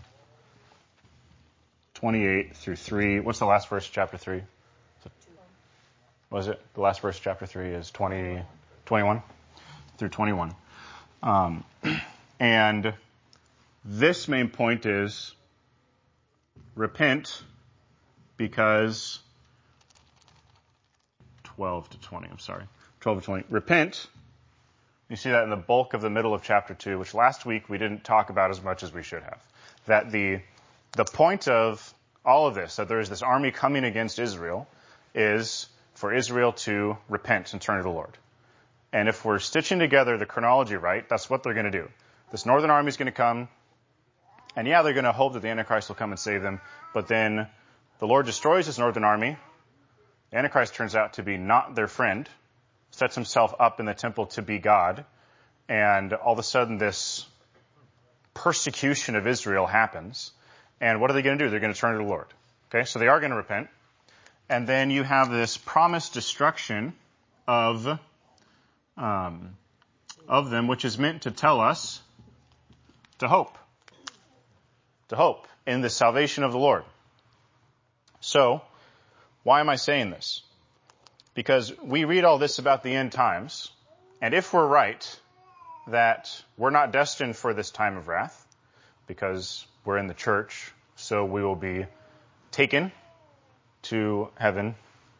twenty-eight through three. What's the last verse of chapter three? Was it? The last verse of chapter three is twenty, twenty-one through twenty-one. Um, and this main point is repent because twelve to twenty, I'm sorry. twelve to twenty. Repent. You see that in the bulk of the middle of chapter two, which last week we didn't talk about as much as we should have. That the The point of all of this, that there is this army coming against Israel, is for Israel to repent and turn to the Lord. And if we're stitching together the chronology right, that's what they're going to do. This northern army is going to come, and yeah, they're going to hope that the Antichrist will come and save them, but then the Lord destroys this northern army. The Antichrist turns out to be not their friend, sets himself up in the temple to be God, and all of a sudden this persecution of Israel happens. And what are they going to do? They're going to turn to the Lord. Okay, so they are going to repent. And then you have this promised destruction of, um, of them, which is meant to tell us to hope. To hope in the salvation of the Lord. So, why am I saying this? Because we read all this about the end times, and if we're right that we're not destined for this time of wrath, because we're in the church, so we will be taken to heaven.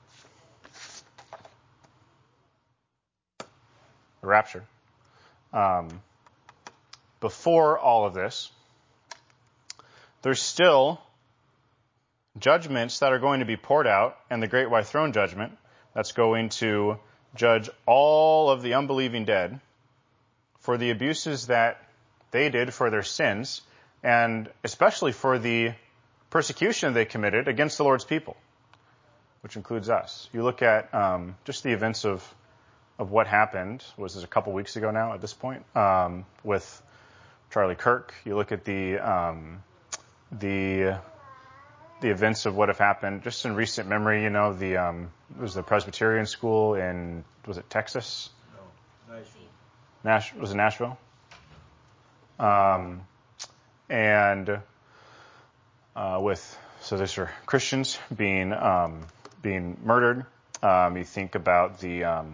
The rapture. Um, before all of this, there's still judgments that are going to be poured out, and the great white throne judgment that's going to judge all of the unbelieving dead for the abuses that they did for their sins, and especially for the persecution they committed against the Lord's people, which includes us. You look at um, just the events of of what happened, was this a couple weeks ago now at this point, um, with Charlie Kirk. You look at the um, the the events of what have happened, just in recent memory, you know, the um, it was the Presbyterian school in, was it Texas? No, Nashville. Nash was it Nashville? Um, and uh, with so these are Christians being um, being murdered. Um, you think about the um,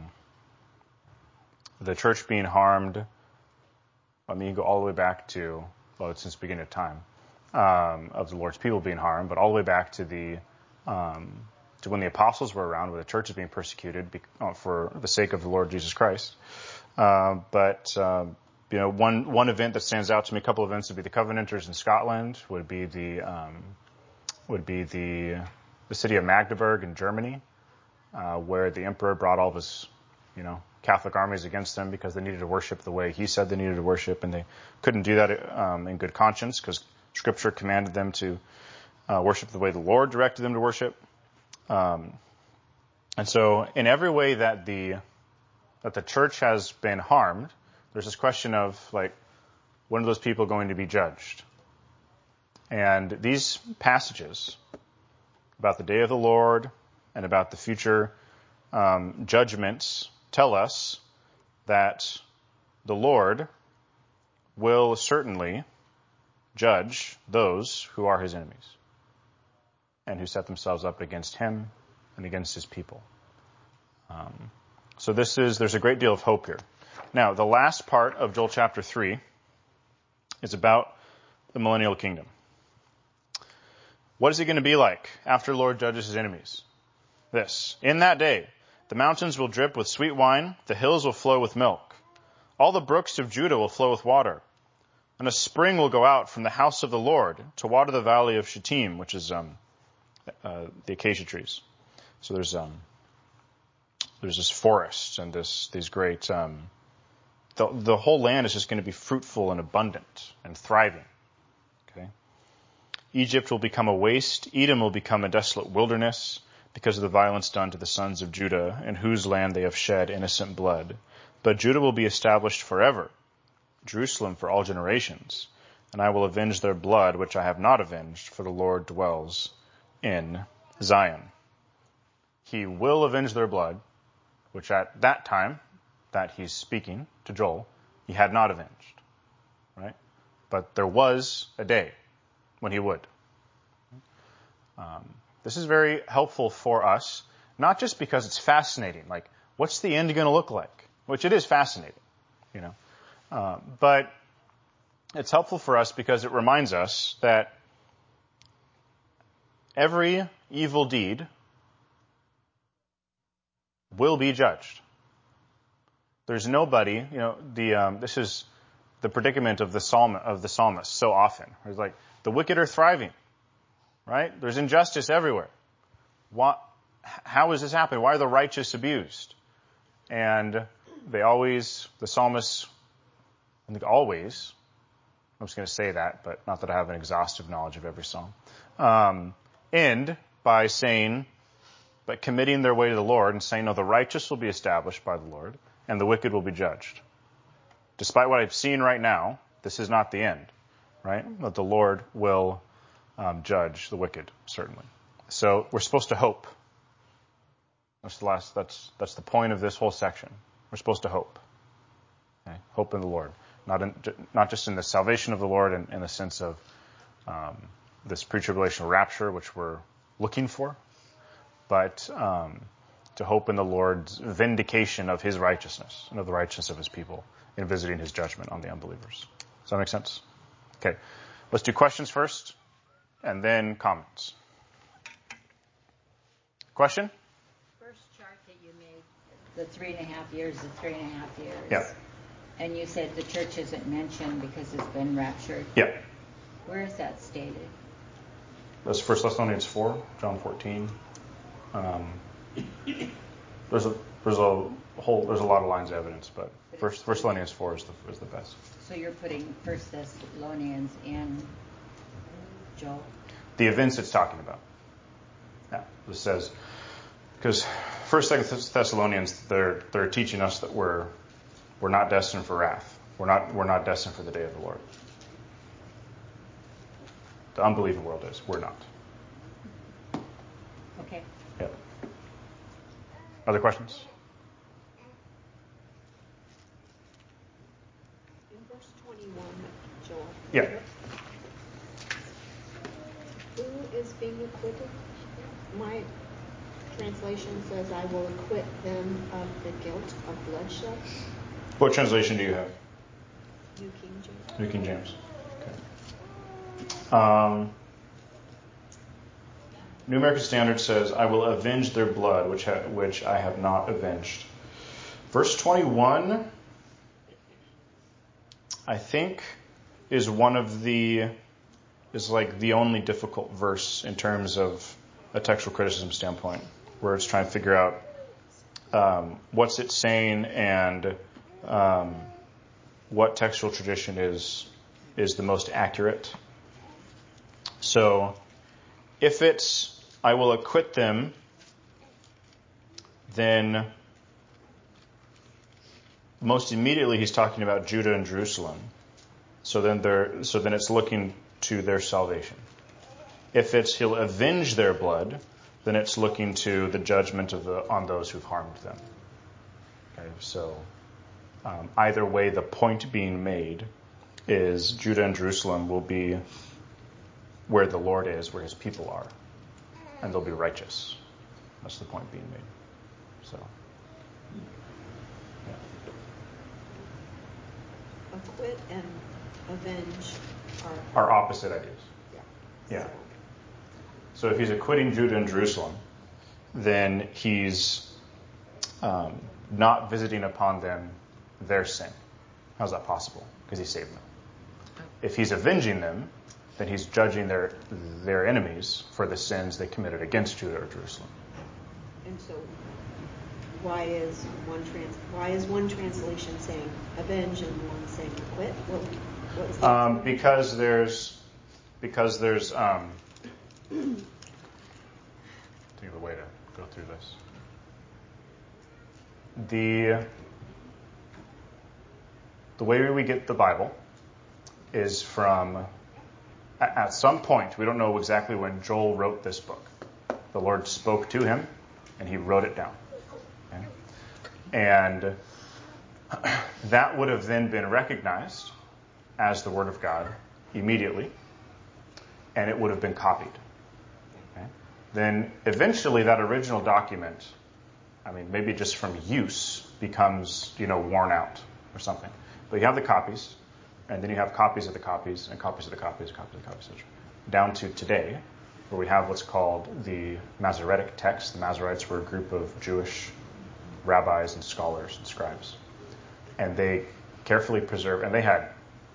the church being harmed. I mean, you go all the way back to well, it's since the beginning of time um, of the Lord's people being harmed, but all the way back to the um, to when the apostles were around, where the church is being persecuted be, uh, for the sake of the Lord Jesus Christ. Uh, but um, you know, one one event that stands out to me, a couple of events would be the Covenanters in Scotland, would be the um, would be the the city of Magdeburg in Germany, uh, where the emperor brought all of his, you know, Catholic armies against them because they needed to worship the way he said they needed to worship, and they couldn't do that um, in good conscience because Scripture commanded them to uh, worship the way the Lord directed them to worship. Um, and so, in every way that the that the church has been harmed, there's this question of, like, when are those people going to be judged? And these passages about the day of the Lord and about the future um, judgments tell us that the Lord will certainly judge those who are his enemies and who set themselves up against him and against his people. Um, so this is, there's a great deal of hope here. Now, the last part of Joel chapter three is about the millennial kingdom. What is it going to be like after the Lord judges his enemies? This: in that day, the mountains will drip with sweet wine, the hills will flow with milk. All the brooks of Judah will flow with water. And a spring will go out from the house of the Lord to water the valley of Shittim, which is um, uh, the acacia trees. So there's um, there's this forest and this these great um, the the whole land is just going to be fruitful and abundant and thriving. Okay. Egypt will become a waste. Edom will become a desolate wilderness because of the violence done to the sons of Judah, in whose land they have shed innocent blood. But Judah will be established forever, Jerusalem for all generations, and I will avenge their blood, which I have not avenged, for the Lord dwells in Zion. He will avenge their blood, which at that time that he's speaking to Joel, he had not avenged, right? But there was a day when he would. Um, this is very helpful for us, not just because it's fascinating, like, what's the end going to look like? Which it is fascinating, you know. Uh, but it's helpful for us because it reminds us that every evil deed will be judged. There's nobody, you know, the um, this is the predicament of the psalm of the psalmist so often. It's like the wicked are thriving, right? There's injustice everywhere. What? How is this happening? Why are the righteous abused? And they always, the psalmists, I think always, I'm just going to say that, but not that I have an exhaustive knowledge of every psalm, um, end by saying, but committing their way to the Lord and saying, no, the righteous will be established by the Lord and the wicked will be judged. Despite what I've seen right now, this is not the end, right? But the Lord will um, judge the wicked, certainly. So we're supposed to hope. That's the last, that's, that's the point of this whole section. We're supposed to hope. Okay? Hope in the Lord. Not in, not just in the salvation of the Lord in, in the sense of um, this pre-tribulational rapture, which we're looking for, but um, to hope in the Lord's vindication of his righteousness and of the righteousness of his people in visiting his judgment on the unbelievers. Does that make sense? Okay. Let's do questions first and then comments. Question? First chart that you made, the three and a half years, the three and a half years. Yeah. And you said the church isn't mentioned because it's been raptured. Yeah. Where is that stated? That's First Thessalonians four, John fourteen. Um, there's a there's a whole there's a lot of lines of evidence, but First First Thessalonians four is the is the best. So you're putting First Thessalonians in Joel? The events it's talking about. Yeah, it says because First Second Thessalonians they're they're teaching us that we're we're not destined for wrath. We're not we're not destined for the day of the Lord. The unbelieving world is. We're not. Okay. Yeah. Other questions? In verse twenty-one, Joel. Yeah. Who is being acquitted? My translation says, I will acquit them of the guilt of bloodshed. What translation do you have? New King James. New King James. Okay. Um, New American Standard says, I will avenge their blood, which ha- which I have not avenged. Verse twenty-one, I think, is one of the, is like the only difficult verse in terms of a textual criticism standpoint, where it's trying to figure out um, what's it saying and um, what textual tradition is is the most accurate. So if it's, I will acquit them, then most immediately he's talking about Judah and Jerusalem. So then they're, so then it's looking to their salvation. If it's he'll avenge their blood, then it's looking to the judgment of the on those who've harmed them. Okay, so um, either way, the point being made is Judah and Jerusalem will be where the Lord is, where his people are, and they'll be righteous. That's the point being made. So, yeah. Acquit and avenge are, Are opposite ideas. yeah. Yeah. So if he's acquitting Judah and Jerusalem, then he's um, not visiting upon them their sin. How's that possible? Because he saved them. If he's avenging them, then he's judging their their enemies for the sins they committed against Judah or Jerusalem. And so, why is one trans why is one translation saying avenge and one saying acquit? What, what is that? Um, because there's because there's um, think of a way to go through this. The the way we get the Bible is from, at some point, we don't know exactly when Joel wrote this book. The Lord spoke to him, and he wrote it down. Okay? And that would have then been recognized as the Word of God immediately, and it would have been copied. Okay? Then eventually that original document, I mean, maybe just from use, becomes, you know, worn out or something. But you have the copies, and then you have copies of the copies, and copies of the copies, copies of the copies, et cetera, down to today, where we have what's called the Masoretic text. The Masoretes were a group of Jewish rabbis and scholars and scribes. And they carefully preserved, and they had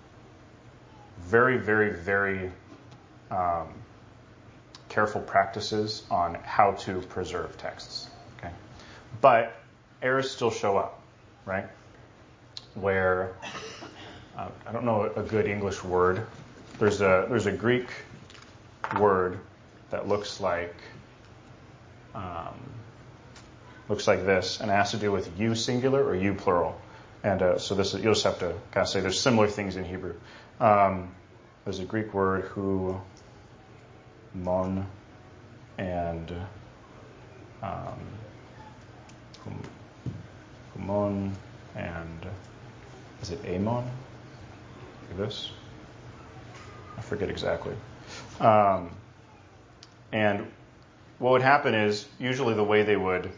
very, very, very um, careful practices on how to preserve texts. Okay, but errors still show up, right? Where uh, I don't know a good English word. There's a there's a Greek word that looks like um, looks like this, and it has to do with you singular or you plural. And uh, so this you'll just have to kind of say there's similar things in Hebrew. Um, there's a Greek word hu, mon, and um, hum, humon, and is it amon? Like this? I forget exactly. Um, and what would happen is usually the way they would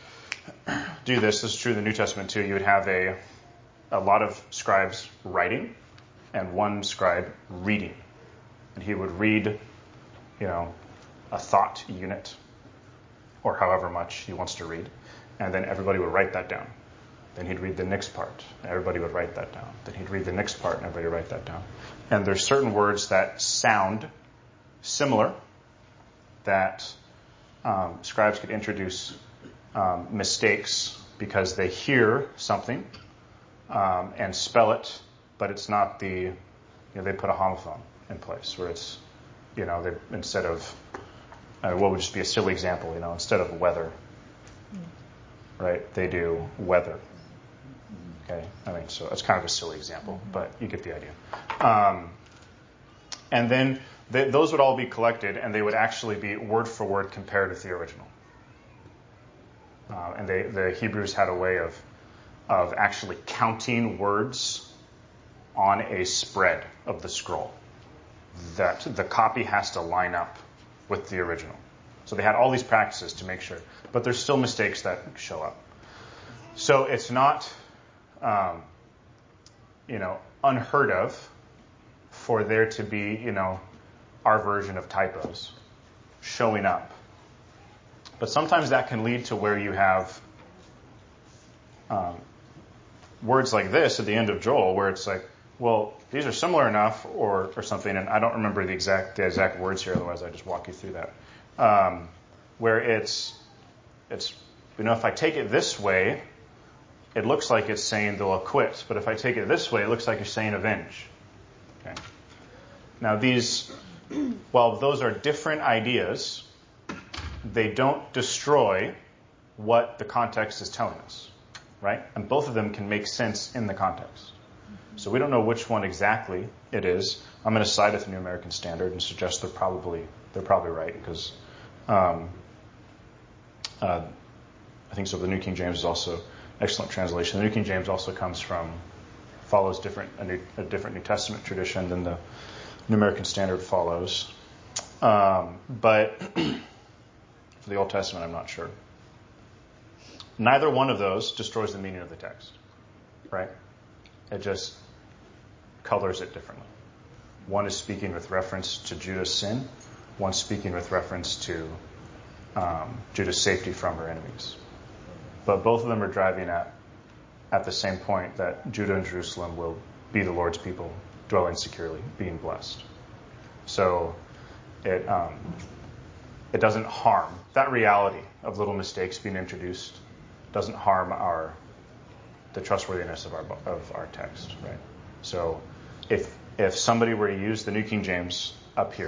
do this, this is true in the New Testament too, you would have a a lot of scribes writing and one scribe reading. And he would read, you know, a thought unit or however much he wants to read. And then everybody would write that down. Then he'd read the next part, and everybody would write that down. Then he'd read the next part, and everybody would write that down. And there's certain words that sound similar that um, scribes could introduce um, mistakes because they hear something um, and spell it, but it's not the, you know, they put a homophone in place where it's, you know, they, instead of, uh, what would just be a silly example, you know, instead of weather, right, they do weather. Okay, I mean, so it's kind of a silly example, but you get the idea. Um, and then they, those would all be collected, and they would actually be word for word compared with the original. Uh, and they, the Hebrews had a way of of actually counting words on a spread of the scroll. That the copy has to line up with the original. So they had all these practices to make sure. But there's still mistakes that show up. So it's not, um, you know, unheard of for there to be, you know, our version of typos showing up. But sometimes that can lead to where you have um, words like this at the end of Joel, where it's like, well, these are similar enough, or or something, and I don't remember the exact the exact words here. Otherwise, I just walk you through that. Um, where it's it's you know, if I take it this way, it looks like it's saying they'll acquit, but if I take it this way, it looks like you're saying avenge. Okay. Now these, while those are different ideas, they don't destroy what the context is telling us, right? And both of them can make sense in the context. So we don't know which one exactly it is. I'm going to side with the New American Standard and suggest they're probably they're probably right, because um, uh, I think so. The New King James is also excellent translation. The New King James also comes from follows different a, new, a different New Testament tradition than the New American Standard follows. Um, but for the Old Testament, I'm not sure. Neither one of those destroys the meaning of the text, right? It just colors it differently. One is speaking with reference to Judah's sin. One's speaking with reference to um, Judah's safety from her enemies. But both of them are driving at at the same point, that Judah and Jerusalem will be the Lord's people, dwelling securely, being blessed. So it um, it doesn't harm, that reality of little mistakes being introduced doesn't harm our the trustworthiness of our of our text, right? So if if somebody were to use the New King James up here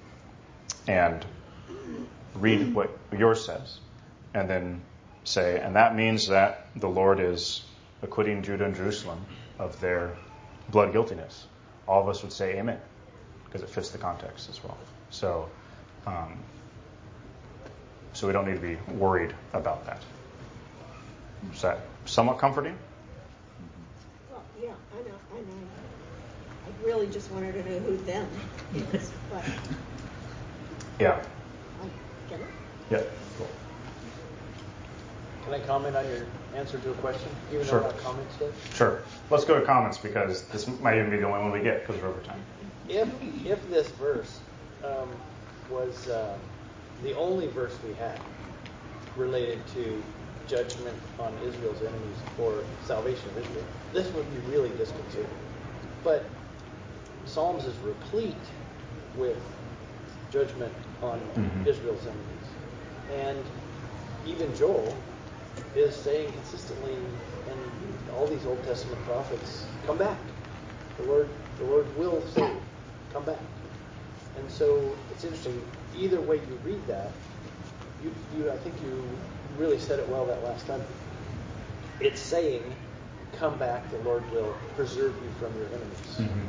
and read what yours says, and then say, and that means that the Lord is acquitting Judah and Jerusalem of their blood guiltiness, all of us would say amen, because it fits the context as well. So, um, so we don't need to be worried about that. Is that somewhat comforting? Well, yeah, I know, I know. I really just wanted to know who them is, but Yeah. I get it. Yeah. Cool. Can I comment on your answer to a question, even Sure. though not comments yet? Sure. Let's go to comments, because this might even be the only one we get because we're over time. If if this verse um, was uh, the only verse we had related to judgment on Israel's enemies or salvation of Israel, this would be really disconcerting. But Psalms is replete with judgment on Mhm. Israel's enemies, and even Joel is saying consistently, and all these Old Testament prophets, come back. The Lord, the Lord will save. Come back. And so it's interesting. Either way you read that, you, you, I think you really said it well that last time. It's saying, come back. The Lord will preserve you from your enemies, Mm-hmm.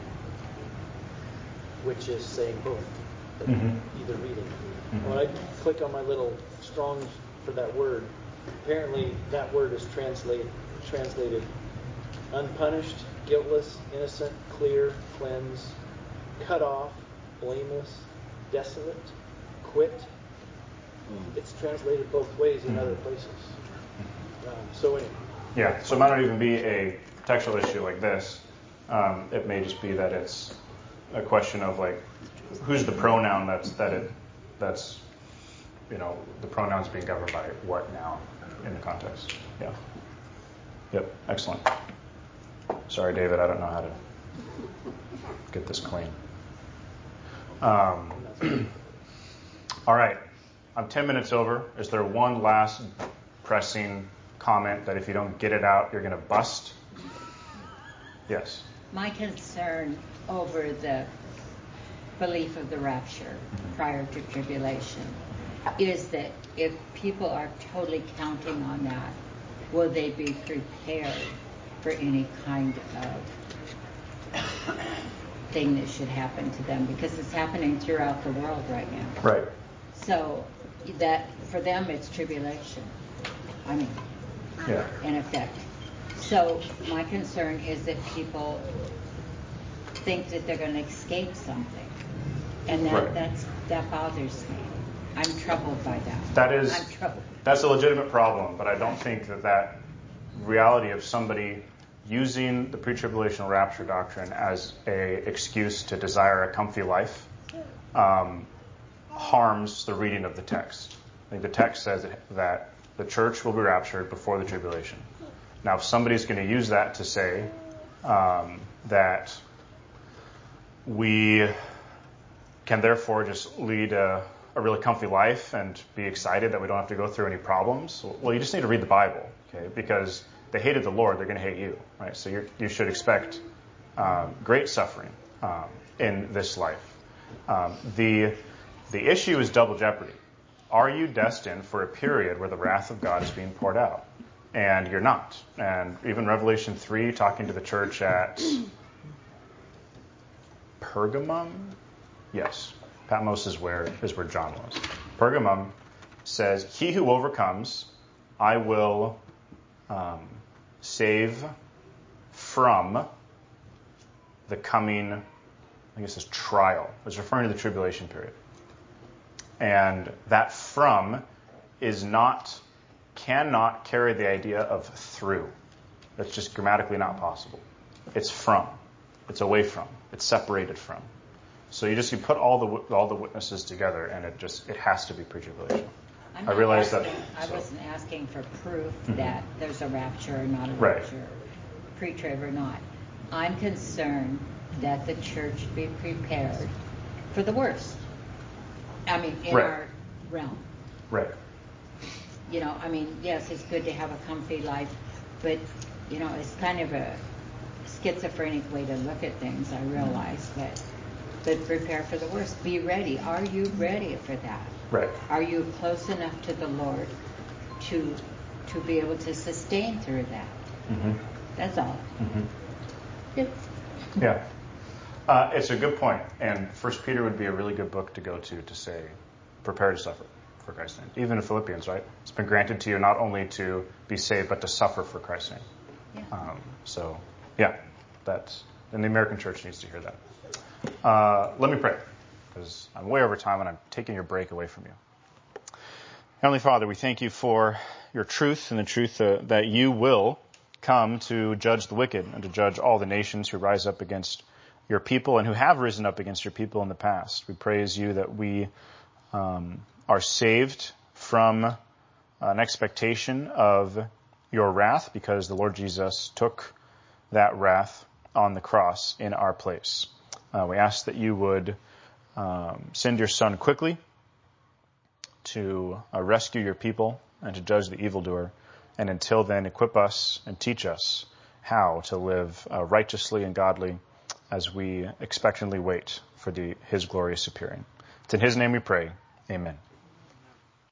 which is saying both. But Mhm. either reading. Mhm. When I click on my little Strong's for that word, apparently that word is translate, translated unpunished, guiltless, innocent, clear, cleanse, cut off, blameless, desolate, quit. It's translated both ways in other places. Um, so anyway. Yeah, so it might not even be a textual issue like this. Um, it may just be that it's a question of, like, who's the pronoun that's that it that's you know the pronoun's being governed by what now in the context. Yeah. Yep. Excellent. Sorry, David. I don't know how to get this clean. Um, all right. I'm ten minutes over. Is there one last pressing comment that if you don't get it out, you're going to bust? Yes. My concern over the belief of the rapture prior to tribulation is that if people are totally counting on that, will they be prepared for any kind of thing that should happen to them because it's happening throughout the world right now. Right. So that for them it's tribulation. I mean, Yeah. in effect. So my concern is that people think that they're going to escape something, and that Right. that's that bothers me. I'm troubled by that. That is I'm troubled. that's a legitimate problem, but I don't think that that reality of somebody using the pre-tribulational rapture doctrine as a excuse to desire a comfy life um, harms the reading of the text. I think the text says that the church will be raptured before the tribulation. Now, if somebody's going to use that to say um, that we can therefore just lead a, a really comfy life and be excited that we don't have to go through any problems, well, you just need to read the Bible, okay? Because they hated the Lord, they're going to hate you, right? So you're, you should expect um, great suffering um, in this life. Um, the the issue is double jeopardy. Are you destined for a period where the wrath of God is being poured out? And you're not. And even Revelation three, talking to the church at Pergamum, yes, Patmos is where is where John was. Pergamum says, "He who overcomes, I will um, save from the coming," I think it says trial. It's referring to the tribulation period. And that "from" is not, cannot carry the idea of through. That's just grammatically not possible. It's from. It's away from. It's separated from. So you just you put all the all the witnesses together, and it just it has to be pre-tribulation. I'm I not realize asking, that. I So. wasn't asking for proof Mhm. that there's a rapture or not a Right. rapture, pre-trib or not. I'm concerned that the church be prepared for the worst. I mean, in Right. our realm. Right. You know, I mean, yes, it's good to have a comfy life, but, you know, it's kind of a schizophrenic way to look at things, I realize, but, but prepare for the worst. Be ready. Are you ready for that? Right. Are you close enough to the Lord to to be able to sustain through that? Mm-hmm. That's all. Mm-hmm. Yep. Yeah. Uh, it's a good point, and First Peter would be a really good book to go to to say, prepare to suffer for Christ's name. Even in Philippians, right? It's been granted to you not only to be saved, but to suffer for Christ's name. Yeah. Um, so, yeah, that's, and the American church needs to hear that. Uh, let me pray, because I'm way over time and I'm taking your break away from you. Heavenly Father, we thank you for your truth and the truth uh, that you will come to judge the wicked and to judge all the nations who rise up against your people and who have risen up against your people in the past. We praise you that we um, are saved from an expectation of your wrath because the Lord Jesus took that wrath on the cross in our place. Uh, we ask that you would um, send your Son quickly to uh, rescue your people and to judge the evildoer, and until then equip us and teach us how to live uh, righteously and godly as we expectantly wait for the, his glorious appearing. It's in his name we pray. Amen.